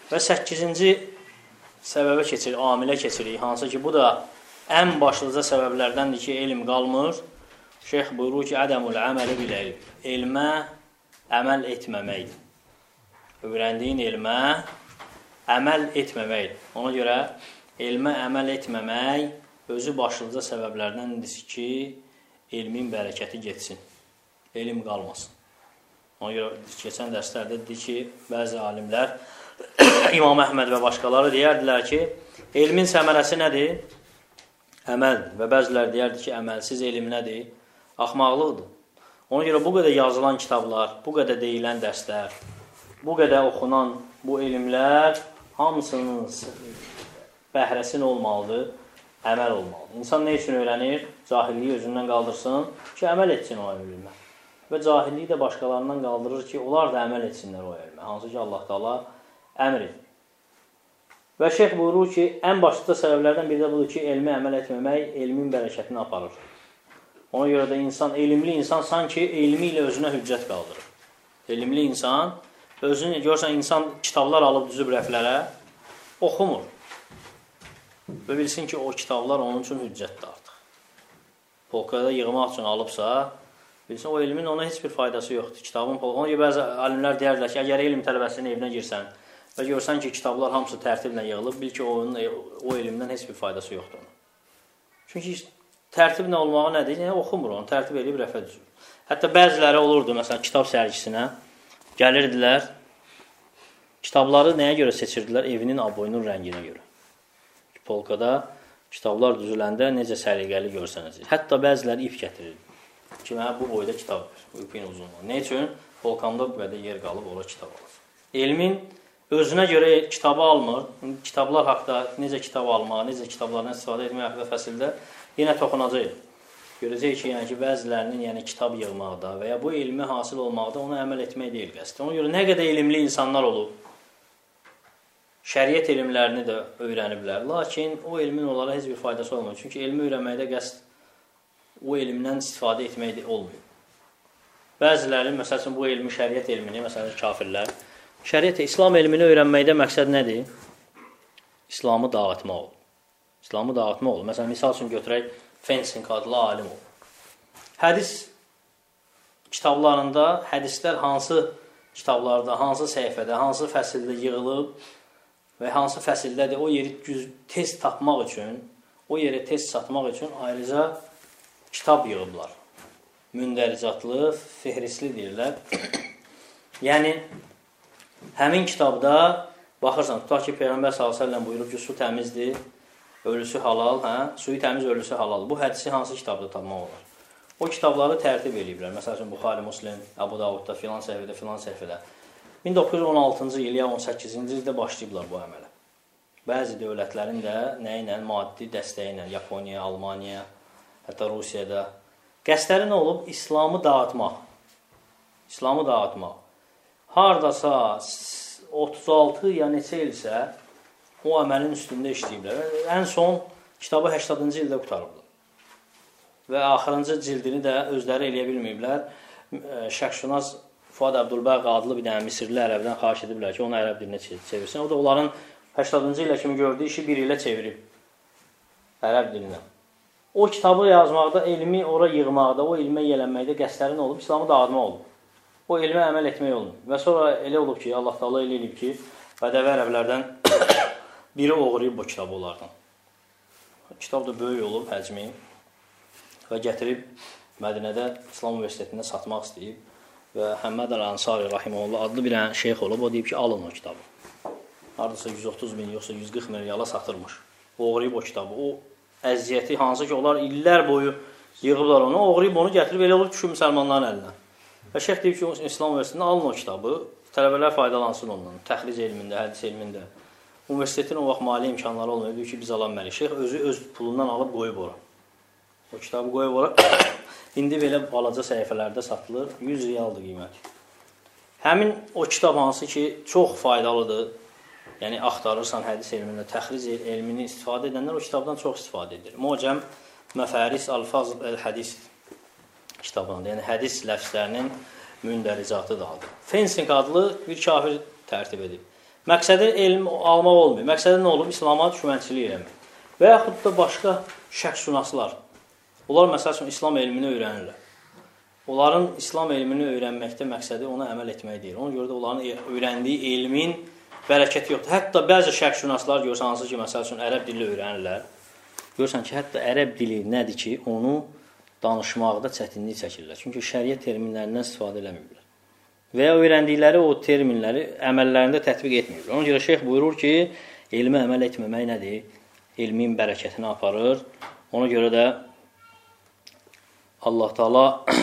Və 8-ci səbəbə keçirik, amilə keçirik. Hansı ki, bu da ən başlıca səbəblərdəndir ki, elm qalmır. Şeyx buyurur ki, ədəmul əməli bil elm. Elmə əməl etməməkdir. Öyrəndiyin elmə əməl etməməkdir. Ona görə elmə əməl etməmək özü başlıca səbəblərdəndir ki, elmin bərəkəti getsin. Elm qalmasın. Ona görə keçən dərslərdə dedik ki, bəzi alimlər, İmam Əhməd və başqaları deyərdilər ki, elmin səmərəsi nədir? Əməldir. Və bəzilər deyərdi ki, əməlsiz elm nədir? Axmaqlıqdır. Ona görə bu qədər yazılan kitablar, bu qədər deyilən dərslər, bu qədər oxunan bu elmlər hamısının bəhrəsi nə olmalıdır? Əməl olmalıdır. İnsan nə üçün öyrənir? Cahilliyi özündən qaldırsın ki, əməl etsin o elmə. Və cahilliyi də başqalarından qaldırır ki, onlar da əməl etsinlər o elmə. Hansı ki, Allah Taala əmr edir. Və şeyx buyurur ki, ən başlıca səbəblərdən biri də budur ki, elmi əməl etməmək elmin bərəkətini aparır. Ona görə də elmli insan sanki elmi ilə özünə hüccət qaldırır. Elmli insan, görürsən, insan kitablar alıb düzüb rəflərə, oxumur. Və bilsin ki, o kitablar onun üçün hüccətdir artıq. Polkada yığmaq üçün alıbsa, bilsin, o elmin ona heç bir faydası yoxdur. Ona görə bəzi alimlər deyərlər ki, əgər elm tələbəsinin evinə girsən və görsən ki, kitablar hamısı tərtiblə yığılıb, bil ki, o elmdən heç bir faydası yoxdur ona. Çünki tərtib nə olmağı nədir? Yəni, oxumur onu, tərtib edib rəfə düzür. Hətta bəziləri olurdu, məsələn, kitab sərgisinə gəlirdilər, kitabları nəyə görə seçirdilər? Evinin aboyunun rənginə görə. Polkada kitablar düzüləndə necə səliqəli görsənəcək. Hətta bəziləri ip gətirirdi. Ki, mənə bu boyda kitab ver, bu ipin uzunluğu. Ne üçün? Polkamda bu qədər yer qalıb, ora kitab alır. Elmin özünə görə kitabı almır. Kitablar haqda necə kitab almaq, necə kitablardan istifadə etmək haqda fəsildə yenə toxunacaq. Görəcək ki, yəni ki, bəzilərinin kitab yığmaqda və ya bu elmi hasil olmaqda ona əməl etmək deyil qəsd. Ona görə nə qədər elmli insanlar olub, şəriət elmlərini də öyrəniblər. Lakin o elmin onlara heç bir faydası olmur. Çünki elmi öyrənməkdə qəsd o elmdən istifadə etmək olmuyor. Bəziləri, məsələn, bu elmi, şəriət elmini, məsələn, kafirlər, İslam elmini öyrənməkdə məqsəd nədir? İslamı dağıtmaq olur. İslamı dağıtmaq olur. Məsələn, misal üçün götürək, Fensing adlı alim olur. Hədis kitablarında, hədislər hansı kitablarda, hansı səhifədə, hansı fəsildə yığılıb və hansı fəsildədir, o yeri tez tapmaq üçün, o yeri tez satmaq üçün ayrıca kitab yığıblar. Mündəricatlı, fehrisli deyirlər. Yəni, həmin kitabda, baxırsan, tutaq ki, Peyğəmbər s.ə.v buyurub ki, su təmizdir, ölüsü halal, suyu təmiz, ölüsü halal. Bu hədisi hansı kitabda tapmaq olar? O kitabları tərtib ediblər. Məsələn, Buxari, Muslim, Əbu Davudda, filan səhifədə. 1916-cı il, ya 18-ci ildə başlayıblar bu əmələ. Bəzi dövlətlərin də nə ilə, maddi dəstəyi ilə, Yaponiya, Almaniya, hətta Rusiyada. Qəsdləri nə olub? İslamı dağıtmaq. İslamı dağıtmaq. Haradasa 36 ya neçə ilsə o əməlin üstündə işləyiblər. Ən son kitabı 80-cı ildə qutarıblar. Və axırıncı cildini də özləri eləyə bilməyiblər. Şəxşünaz Fuad Əbdülbəq adlı bir dənə Misirli ərəbdən xahiş ediblər ki, onu ərəb dilinə çevirsin. O da onların 80-cı ilə kimi gördüyü işi bir ilə çevirib. Ərəb dilinə. O kitabı yazmaqda, elmi ora yığmaqda, o elmə yələnməkdə qəsdləri nə olub? İslamı dağıtmaq olub. O elmə əməl etmək olub. Və sonra elə olub ki, Allah Taala elə eləyib ki, bədəvi ərəblərdən biri oğurlayıb bu kitabı onlardan. Kitab da böyük olub, həcmi və gətirib Mədinədə İslam Universitetində satmaq istəyib və Həmməd Əl-Ansari Rahiməhullah adlı bir şeyx olub, o deyib ki, alın o kitabı. Haradasa 130 min, yoxsa 140 milyala satırmış. Oğurlayıb o kitabı. O əziyyəti, hansı ki, onlar illər boyu yığıblar onu, oğurlayıb onu gətirib elə olub düşür müsəlmanların əlinə. Və şeyx deyib ki, İslam Universitetində alın o kitabı, tələbələr faydalansın ondan, təxric elmində, hədis elmində. Universitetin o vaxt mali imkanları olmuyor, deyir ki, biz alanməliyik. Şeyx özü öz pulundan alıb qoyub ora. O kitabı qoyub ora. İndi belə balaca səhifələrdə satılır, 100 riyaldır qiyməti. Həmin o kitab hansı ki, çox faydalıdır. Yəni, axtarırsan hədis elmində, təxric elmini istifadə edənlər o kitabdan çox istifadə edir. Mucəm Məfəris Alfaz el-Hədis kitabında, yəni hədis ləfzlərinin mündəricatı da adı. Fensing adlı bir kafir tərtib edib. Məqsədi elm almaq olmuyor. Məqsədi nə olub? İslama düşmənçilik eləmək. Və yaxud da başqa şəxsşünaslar. Onlar məsəl üçün İslam elmini öyrənirlər. Onların İslam elmini öyrənməkdə məqsədi ona əməl etmək deyil. Ona görə də onların öyrəndiyi elmin bərəkəti yoxdur. Hətta bəzi şəxsşünaslar görsən, hansı ki, məsəl üçün ərəb dili öyrənirlər. Görsən ki, hətta ərəb dili nədir ki, onu danışmaqda çətinlik çəkirlər. Çünki şəriət terminlərindən istifadə eləmirlər. Və ya öyrəndikləri o terminləri əməllərində tətbiq etmirlər. Ona görə şeyx buyurur ki, elmə əməl etməmək nədir? Elmin bərəkətini aparır. Ona görə də Allah Taala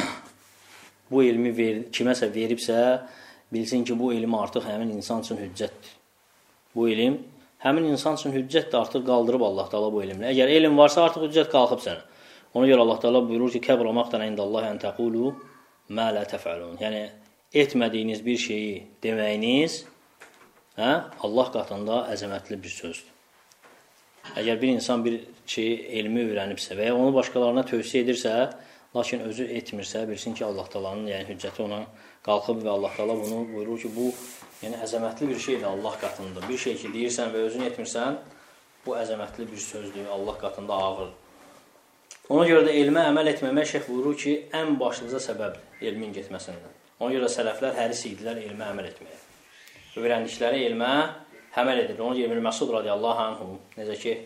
bu elmi kiməsə veribsə, bilsin ki, bu elm artıq həmin insan üçün hüccətdir. Bu elm həmin insan üçün hüccətdir, artıq qaldırıb Allah Taala bu elmlə. Əgər elm varsa, artıq hüccət qalxıb sənə. Ona görə Allah Taala buyurur ki, kəbra maqtan indallahi an taqulu ma la taf'alun. Yəni etmədiyiniz bir şeyi deməyiniz, Allah qatında əzəmətli bir sözdür. Əgər bir insan bir şeyi elmi öyrənibsə və ya onu başqalarına tövsiyə edirsə, lakin özü etmirsə, bilsin ki, Allah Taala'nın yəni hüccəti ona qalxıb və Allah Taala bunu buyurur ki, bu yəni əzəmətli bir şeydir Allah qatında. Bir şey ki, deyirsən və özün etmirsən, bu əzəmətli bir sözdür, Allah qatında ağır. Ona görə də elmə əməl etməmək şeyx buyurur ki, ən başlıca səbəbdir elmin getməsindən. Ona görə sələflər həris idilər elmə əməl etməyə. Öyrəndikləri elmə əməl edir. Ona görə İbn Məsud radiyallahu anhu, necə ki,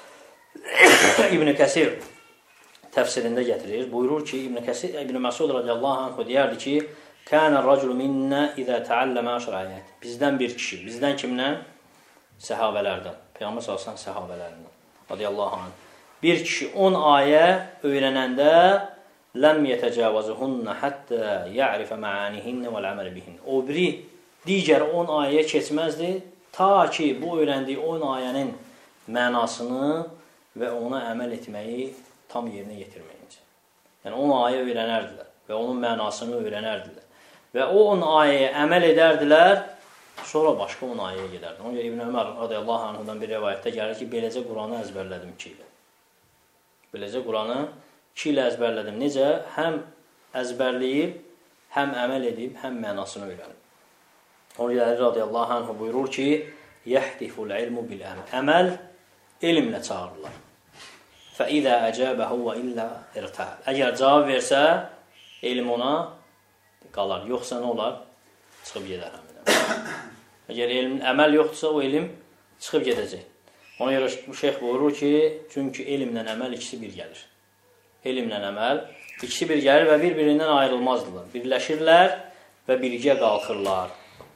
İbn Kəsir təfsirində gətirir. Buyurur ki, İbn Məsud radiyallahu anhu deyərdi ki, Kənə rəculu minnə izə təalləmə şərayət. Bizdən bir kişi. Bizdən kimdən? Səhabələrdən. Peyğəmbər sallallahu səhabələrindən. Radiyallahu anh. Bir kişi 10 ayə öyrənəndə ləm yetəcəvəzuhunnə həttə ya'rifə məanihinnə vəl-əməl bihinnə. O biri digər 10 ayəyə keçməzdi, ta ki bu öyrəndiyi 10 ayənin mənasını və ona əməl etməyi tam yerinə yetirməyincə. Yəni 10 ayə öyrənərdilər və onun mənasını öyrənərdilər. Və o 10 ayəyə əməl edərdilər, sonra başqa 10 ayəyə gedərdi. Ona görə İbn Ömər radiyallahu anhudan bir rəvayətdə gəlir ki, beləcə Quranı əzbərlədim 2 ilə. Beləcə Quranı 2 ilə əzbərlədim. Necə? Həm əzbərləyib, həm əməl edib, həm mənasını öyrənib. Ona görə radiyallahu anhu buyurur ki, yəhdiful ilmu bil əməl. Əməl elmlə çağırırlar. Fəidə əcəbəhu və illə irtəhəl. Əgər cavab versə, elm ona qalar. Yoxsa nə olar? Çıxıb gedər həmin. Əgər əməl yoxdursa, o elm çıxıb gedəcək. Ona görə bu şeyx buyurur ki, çünki elmlə əməl ikisi bir gəlir. Elmlə əməl ikisi bir gəlir və bir-birindən ayrılmazdılar. Birləşirlər və birgə qalxırlar.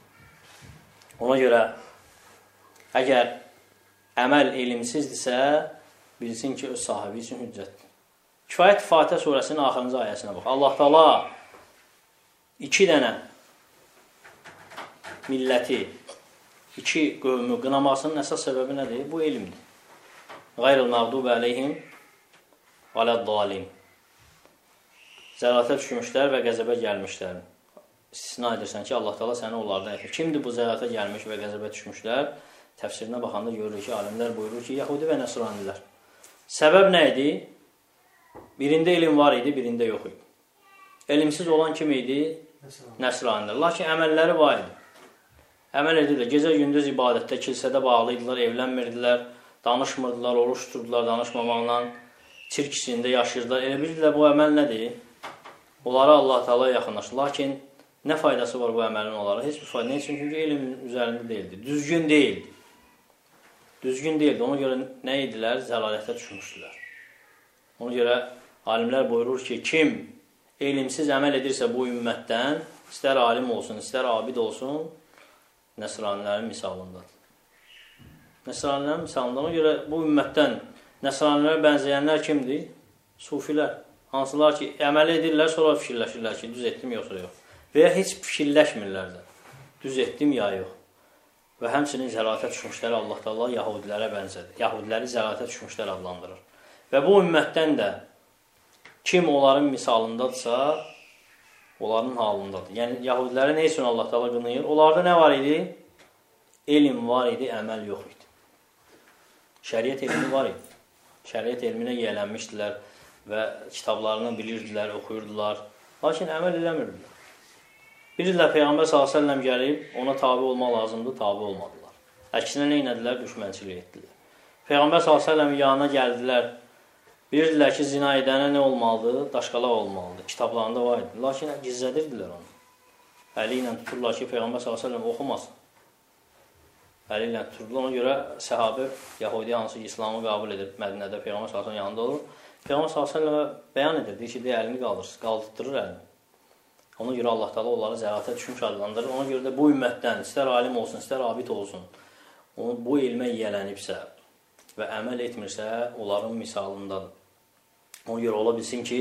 Ona görə əgər əməl elmsizdirsə, bilsin ki, öz sahibi üçün hüccətdir. Kifayət Fatihə surəsinin axırıncı ayəsinə bax. Allah Taala 2 dənə milləti, 2 qövmü qınamasının əsas səbəbi nədir? Bu elmdir. Qayril məğdubi əleyhim vələd-dalin. Zəlalətə düşmüşlər və qəzəbə gəlmişlər. İstisna edirsən ki, Allah Taala səni onlardan etmir. Kimdir bu zəlalətə gəlmiş və qəzəbə düşmüşlər? Təfsirinə baxanda görürük ki, alimlər buyurur ki, Yahudi və Nəsranilər. Səbəb nə idi? Birində elm var idi, birində yox idi. Elmsiz olan kim idi? Nəsranilər. Lakin əməlləri var idi. Əməl edirlər. Gecə-gündüz ibadətdə, kilsədə bağlıydılar, evlənmirdilər, danışmırdılar, oruç tuturdular, danışmamaqla, çirk içində yaşayırdılar. Elə bildilər, bu əməl nədir? Onlara Allah Taala yaxınlaşır. Lakin nə faydası var bu əməlin onlara? Heç bir fayda. Nə üçün? Çünki elm üzərində deyildi. Düzgün deyildi. Düzgün deyildi. Ona görə nə idilər? Zəlalətə düşmüşdülər. Ona görə alimlər buyurur ki, kim elmsiz əməl edirsə bu ümmətdən, istər alim olsun, istər abid olsun, Nəsranilərin misalındadır. Nəsranilərin misalında. Ona görə bu ümmətdən Nəsranilərə bənzəyənlər kimdir? Sufilər. Hansılar ki, əməl edirlər, sonra fikirləşirlər ki, düz etdim yoxsa yox. Və ya heç fikirləşmirlər də. Düz etdim ya yox. Və həmçinin zəlalətə düşmüşlər Allah Taala Yahudilərə bənzədir. Yahudiləri zəlalətə düşmüşlər adlandırır. Və bu ümmətdən də kim onların misalındadırsa, onların halındadır. Yəni, Yahudiləri nə üçün Allah Taala qınayır? Onlarda nə var idi? Elm var idi, əməl yox idi. Şəriət elmi var idi. Şəriət elminə yiyələnmişdilər və kitablarını bilirdilər, oxuyurdular. Lakin əməl eləmirdilər. Bilirlər, Peyğəmbər s.ə.v gəlib, ona tabi olmaq lazımdır, tabi olmadılar. Əksinə nə etdilər? Düşmənçilik etdilər. Peyğəmbər s.ə.v yanına gəldilər. Bilirdilər ki, zina edənə nə olmalıdır? Daşqalaq olmalıdır. Kitablarında var idi. Lakin gizlədirdilər onu. Əli ilə tuturlar ki, Peyğəmbər s.ə.v oxumasın. Əli ilə tuturdular. Ona görə səhabə, Yahudi hansı ki, İslamı qəbul edib Mədinədə Peyğəmbər s.ə.v yanında olur. Peyğəmbər s.ə.v bəyan edir. Deyir ki, əlini qaldırır əlini. Ona görə Allah Teala onları zəlatə düşmüş adlandırır. Ona görə də bu ümmətdən, istər alim olsun, istər abid olsun, bu elmə yiyələnibsə və əməl etmirsə, onların misalındadır. Ona görə ola bilsin ki,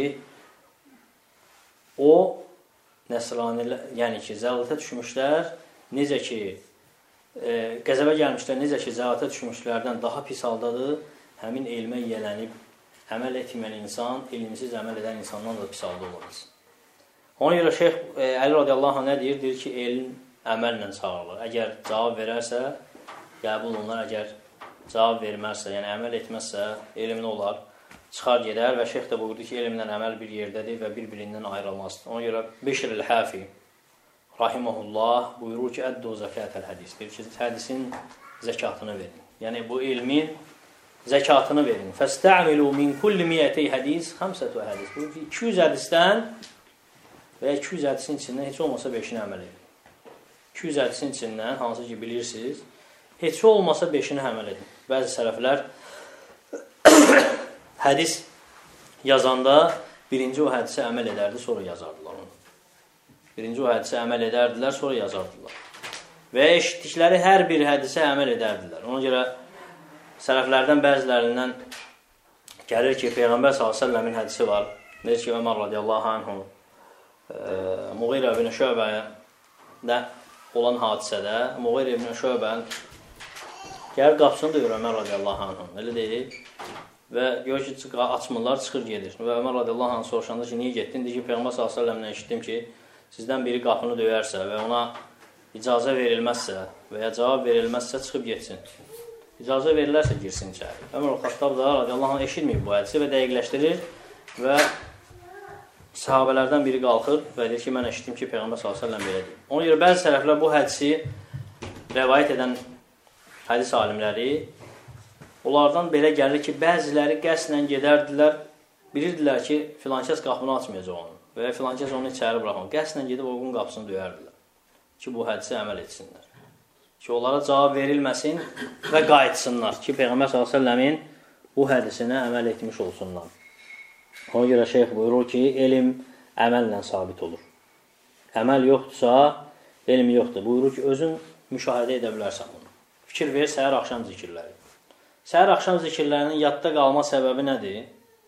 o nəsranilər, yəni ki, zəlatə düşmüşlər, necə ki, qəzəbə gəlmişlər, necə ki, zəlatə düşmüşlərdən daha pis haldadır, həmin elmə yiyələnib, əməl etməyən insan, elmsiz əməl edən insandan da pis halda ola bilsin. Ona görə Şeyx Əli radiyallahu anh nə deyir? Deyir ki, elm əməllə çağırılır. Əgər cavab verərsə, qəbul olunar. Əgər cavab verməzsə, yəni əməl etməzsə, elmli olar, çıxar gedər və Şeyx də buyurdu ki, elmlə əməl bir yerdədir və bir-birindən ayrılmazdır. Ona görə Beşir el-Həfi rahiməhullah buyurur ki, əddu zəkətəl hədis. Deyir ki, hədisin zəkatını verin. Yəni, bu elmin zəkatını verin. Fəstə'milu min kulli miyyətey hədis, xəmsətü hədis. Buyurur ki, 200 hədisdən və 200 hədisin içindən heç olmasa 5-ini əməl edin. 200 hədisin içindən, hansı ki bilirsiniz, heç olmasa 5-ini əməl edin. Bəzi sələflər hədis yazanda birinci o hədisə əməl edərdi, sonra yazardılar onu. Birinci o hədisə əməl edərdilər, sonra yazardılar. Və eşitdikləri hər bir hədisə əməl edərdilər. Ona görə sələflərdən bəzilərindən gəlir ki, Peyğəmbər s.ə.v-in hədisi var. Deyir ki, Ömər radiyallahu anhu Muğirə ibn Şöbədə olan hadisədə Muğirə ibn Şöbən gəlir qapısını döyür Ömər radiyallahu anhu. Elə deyil. Və gör ki, açmırlar, çıxır gedir. Və Ömər radiyallahu anhu soruşanda ki, niyə getdin? Deyir ki, Peyğəmbər s.ə.v-lə eşitdim ki, sizdən biri qapını döyərsə və ona icazə verilməzsə və ya cavab verilməzsə çıxıb getsin. İcazə verilərsə girsin içəri. Ömər Xattab da radiyallahu anh eşitməyib bu hədisi və dəqiqləşdirir və sahabələrdən biri qalxır və deyir ki, mən eşitdim ki, Peyğəmbər s.ə.v belə deyir. Ona görə bəzi sələflər bu hədisi rəvayət edən hədis alimləri, onlardan belə gəlir ki, bəziləri qəsdən gedərdilər, bilirdilər ki, filankəs qapını açmayacaq onu və ya filankəs onu içəri buraxmaq. Qəsdən gedib oğlun qapısını döyərdilər ki, bu hədisi əməl etsinlər. Ki, onlara cavab verilməsin və qayıtsınlar ki, Peyğəmbər s.ə.v-in bu hədisinə əməl etmiş olsunlar. Ona görə şeyx buyurur ki, elm əməllə sabit olur. Əməl yoxdursa, elm yoxdur. Buyurur ki, özün müşahidə edə bilərsən bunu. Fikir ver, səhər-axşam zikirləri. Səhər-axşam zikirlərinin yadda qalma səbəbi nədir?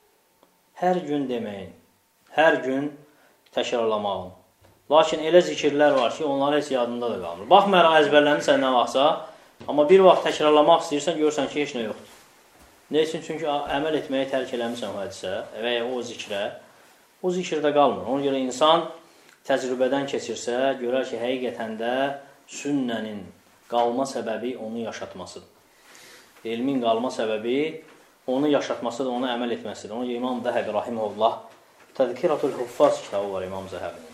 Hər gün deməyin, hər gün təkrarlamağın. Lakin elə zikirlər var ki, onlar heç yadında da qalmır. Baxmayaraq əzbərlənirsən nə vaxtsa, amma bir vaxt təkrarlamaq istəyirsən, görürsən ki, heç nə yoxdur. Nə üçün? Çünki əməl etməyi tərk eləmirsən o hədisə və ya o zikrə, o zikirdə qalmır. Ona görə insan təcrübədən keçirsə, görər ki, həqiqətən də sünnənin qalma səbəbi onu yaşatmasıdır. Elmin qalma səbəbi onu yaşatmasıdır, onu əməl etməsidir. Ona görə İmam Zəhəbi rahimehullah Təzkiratul Huffaz kitabı var İmam Zəhəbinin.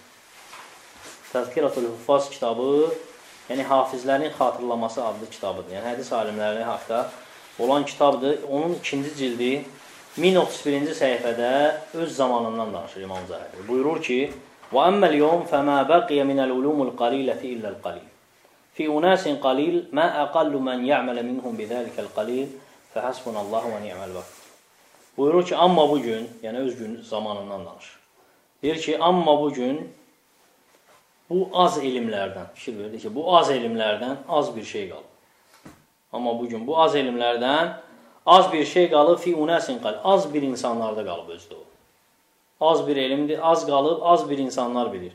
Təzkiratul Huffaz kitabı, yəni hafizlərin xatırlaması adlı kitabıdır. Yəni hədis alimlərinin haqda olan kitabdır. Onun ikinci cildi 1031-ci səhifədə öz zamanından danışır İmam Zəhəbi. Buyurur ki, وَأَمَّا الْيَوْمِ فَمَا بَقِيَ مِنَ الْعُلُومُ الْقَلِيلَةِ إِلَّا الْقَلِيلِ فِي أُنَاسٍ قَلِيلٍ مَا أَقَلُّ مَنْ يَعْمَلَ مِنْهُمْ بِذَلِكَ الْقَلِيلِ فَحَسْبُنَ اللّٰهُ وَنِعْمَ الْوَكِيلُ. Buyurur ki, amma bugün, yəni öz gün zamanından danışır. Deyir ki, amma bugün bu az elmlərdən, fikir verdi ki, bu az elmlərdən az bir şey qalır. Amma bugün bu az elmlərdən az bir şey qalıb, fi unəsin qalıb, az bir insanlarda qalıb özdə o. Az bir elmdir, az qalıb, az bir insanlar bilir.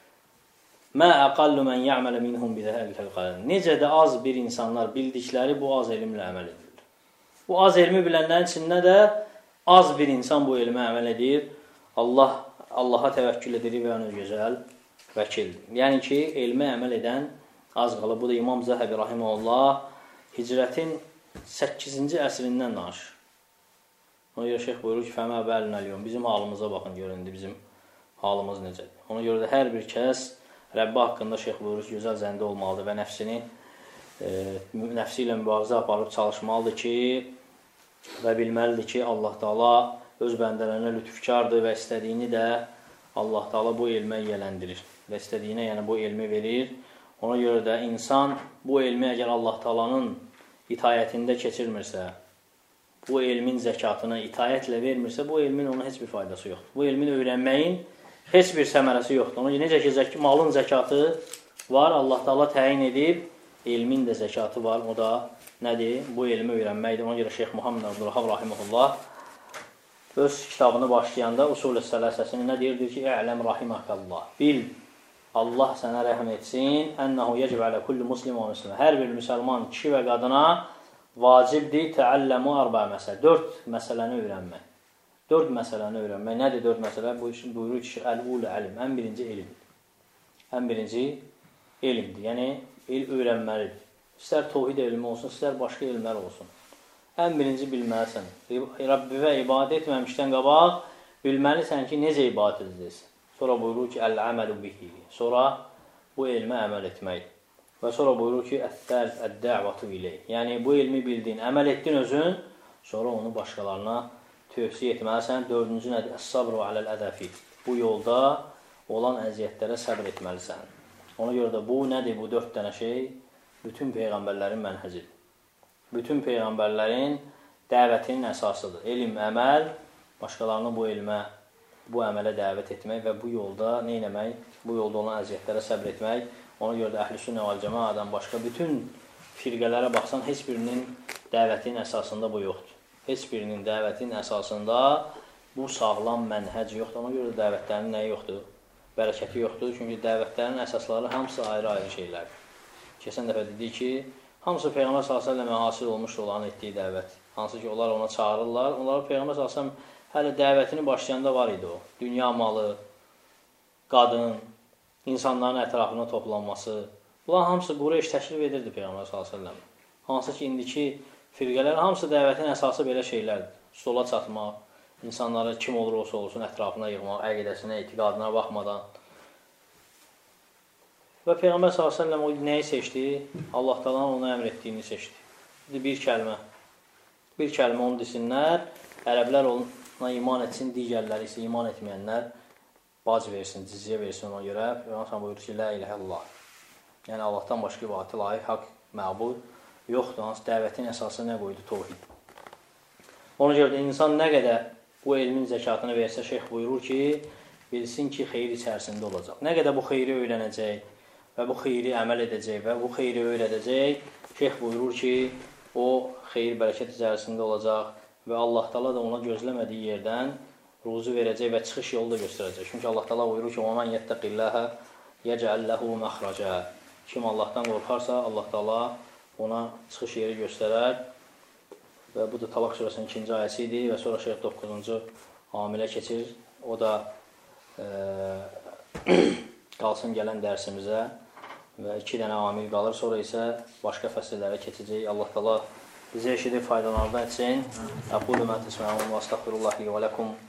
Mə əqallu mən ya'mələ minhum bidəhəlikəl qalib. Necə də az bir insanlar bildikləri bu az elmlə əməl edirlər. Bu az elmi bilənlərin içində də az bir insan bu elmə əməl edir. Allaha təvəkkül edir və onu gözəl vəkildir. Yəni ki, elmə əməl edən az qalıb. Bu da İmam Zəhəbi rahimehullah Hicrətin 8-ci əsrindən danışır. Ona görə şeyx buyurur ki, fəmə bəlinəliyum. Bizim halımıza baxın, görün, bizim halımız necədir. Ona görə də hər bir kəs Rəbbi haqqında şeyx buyurur ki, gözəl zəndə olmalıdır və nəfsini nəfsi ilə mübarizə aparıb çalışmalıdır ki, və bilməlidir ki, Allah Taala öz bəndələrinə lütfkardır və istədiyini də Allah Taala bu elmə yiyələndirir və istədiyinə yəni bu elmi verir. Ona görə də insan bu elmi əgər Allah Taalanın itayətində keçirmirsə, bu elmin zəkatını itayətlə vermirsə, bu elmin ona heç bir faydası yoxdur. Bu elmin öyrənməyin heç bir səmərəsi yoxdur. Ona necə ki, malın zəkatı var, Allah Taala təyin edib, elmin də zəkatı var. O da nədir? Bu elmi öyrənməkdir. Ona görə Şeyx Muhammed Abdülvahhab rahimehullah öz kitabını başlayanda Usul-i Sələsəsini nə deyir? Deyir ki, "Ə'ləm rahimakallah." Bil, Allah sənə rəhm etsin. "Ənəhu yecib alə kulli muslim və müslimə." Hər bir müsəlman, kişi və qadına vacibdir təəlləmu arba məsələ. 4 məsələni öyrənmək. 4 məsələni öyrənmək. Nədir 4 məsələ? Bu üçün buyurur ki, "Əl-ul ilm." Ən birinci elmdir. Ən birinci elmdir. Yəni öyrənməlidir. İstər tövhid elmi olsun, istər başqa elmlər olsun. Ən birinci bilməlisən. Rəbbivə ibadət etməmişdən qabaq bilməlisən ki, necə ibadət edəcəksən. Sonra buyurur ki, "Əl-əməlu bihi." Sonra bu elmə əməl etmək. Və sonra buyurur ki, "Əd-də'vatu ileyh." Yəni bu elmi bildin, əməl etdin özün, sonra onu başqalarına tövsiyə etməlisən. 4-cü nədir? "Əs-sabru aləl-ədəfi." Bu yolda olan əziyyətlərə səbr etməlisən. Ona görə də bu nədir? Bu 4 dənə şey bütün peyğəmbərlərin mənhəcidir. Bütün peyğəmbərlərin dəvətinin əsasıdır. Elm, əməl, başqalarını bu elmə, bu əmələ dəvət etmək və bu yolda nə etmək? Bu yolda olan əziyyətlərə səbr etmək. Ona görə də Əhl-i-Sünnə vəl-Cəmaədən başqa bütün firqələrə baxsan, heç birinin dəvətinin əsasında bu yoxdur. Heç birinin dəvətinin əsasında bu sağlam mənhəc yoxdur. Ona görə də dəvətlərinin nəyi yoxdur? Bərəkəti yoxdur. Çünki dəvətlərin əsasları hamısı ayrı-ayrı şeylərdir. Keçən dəfə dedik ki, hamısı Peyğəmbər s.ə.və hasil olmuşdur onların etdiyi dəvət. Hansı ki, onlar ona çağırırlar. Onları Peyğəmbər s.ə.v hələ dəvətini başlayanda var idi o. Dünya malı, qadın, insanların ətrafına toplanması. Bunlar hamısı Qureyş təşrif edirdi Peyğəmbər s.ə.v. Hansı ki, indiki firqələr hamısı dəvətin əsası belə şeylərdir. Sola çatmaq, insanları kim olur olsa olsun ətrafına yığmaq, əqidəsinə, etiqadına baxmadan. Və Peyğəmbər s.ə.v o nəyi seçdi? Allah Taala'nın ona əmr etdiyini seçdi. Bir kəlmə. Bir kəlmə onu desinlər, ərəblər ona iman etsin, digərləri isə iman etməyənlər bac versin, cizyə versin ona görə. Peyğəmbər s.ə.v buyurur ki, "Lə iləhə illallah." Yəni Allahdan başqa ibadətə layiq, haqq, məbud yoxdur. Hansı dəvətin əsası nə qoydu? Tövhid. Ona görə də insan nə qədər bu elmin zəkatını versə, şeyx buyurur ki, bilsin ki, xeyir içərisində olacaq. Nə qədər bu xeyri öyrənəcək və bu xeyri əməl edəcək və bu xeyri öyrədəcək, şeyx buyurur ki, o xeyir bərəkət içərisində olacaq və Allah Taala da ona gözləmədiyi yerdən ruzu verəcək və çıxış yolu da göstərəcək. Çünki Allah Taala buyurur ki, "Vəmən yettəqilləhə yec'al lehu məxraca." Kim Allahdan qorxarsa, Allah Taala ona çıxış yeri göstərər. Və bu da Talaq surəsinin 2-ci ayəsi idi və sonra şeyx 9-cu amilə keçir. O da qalsın gələn dərsimizə və 2 dənə amil qalır. Sonra isə başqa fəsillərə keçəcək. Allah Taala bizə eşidib faydalardan etsin. Əqulu mə təsməun və əstəğfirullah li və ləkum.